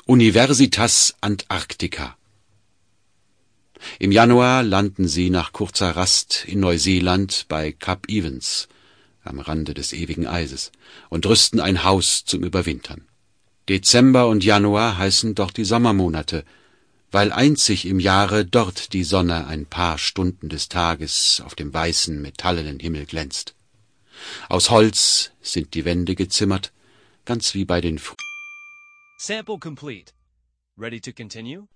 Universitas Antarctica. Im Januar landen sie nach kurzer Rast in Neuseeland bei Kap Evans, am Rande des ewigen Eises, und rüsten ein Haus zum Überwintern. Dezember und Januar heißen dort die Sommermonate, weil einzig im Jahre dort die Sonne ein paar Stunden des Tages auf dem weißen, metallenen Himmel glänzt. Aus Holz sind die Wände gezimmert, ganz wie bei den Sample complete. Ready to continue?